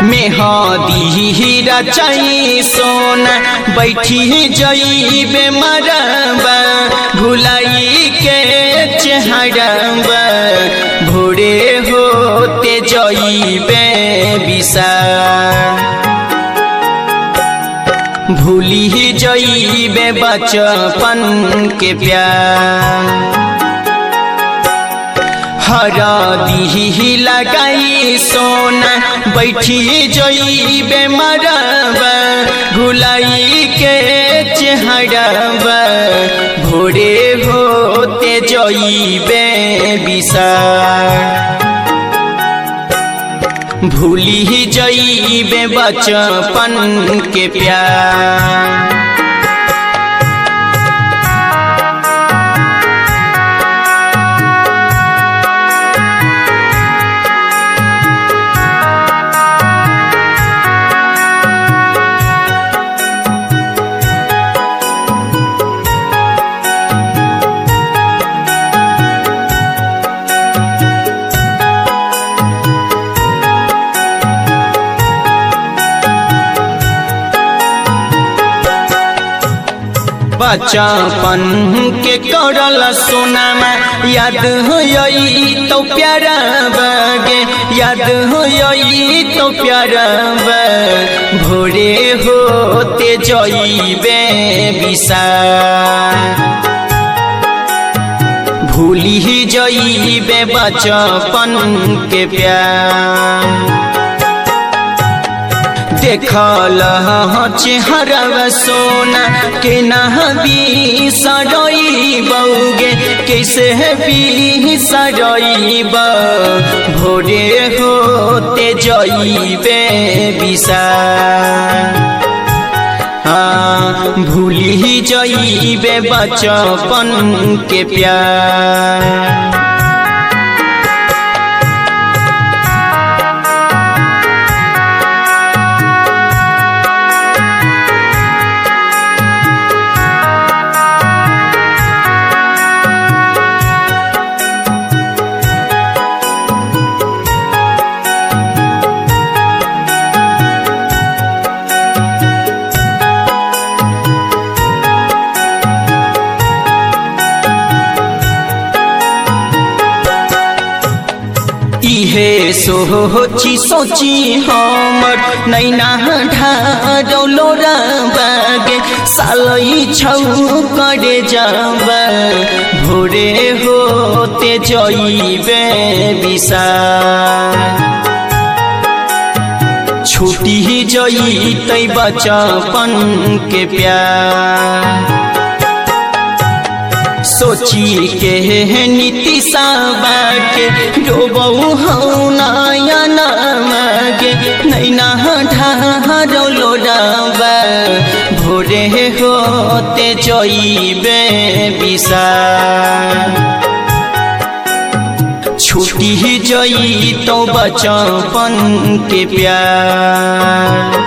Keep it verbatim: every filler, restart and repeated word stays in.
मेहदी रचाई सोना बैठी जइबे मरबा भुलाई के चेहरबा भोरे होते जइबे बिसार भूली जइबे बचपन के प्यार हरदी लगाई सोना बैठी जइबे मरबा भुलाई के चेहरबा भोरे होते जइबे बिसार भूली जइबे बचपन के प्यार बचपन के करल सोनामा याद हो तो प्यारा बगे याद हो तो प्यारा भोरे होते जइबे बिसार भूली जइबे बचपन के प्यार देखल चेहरा सोना के नहबी सड़ई बउगे कैसे भी सड़ईब भोरे होते जइबे बिसार हाँ भूली जइबे बचपन के प्यार इहे सोची सोची हमर नैना ढाडौलो बागे सालई छौ करे जाबा भोरे होते जइबे बिसार छूटी जइतै बचपन के प्यार सोची के नीतिशा बाटे डोबऊ हौ नयन मागे नैना ढाडौलो डाबा भोरे होते जइबे बिसार छूटी जइतौ बचपन के प्यार।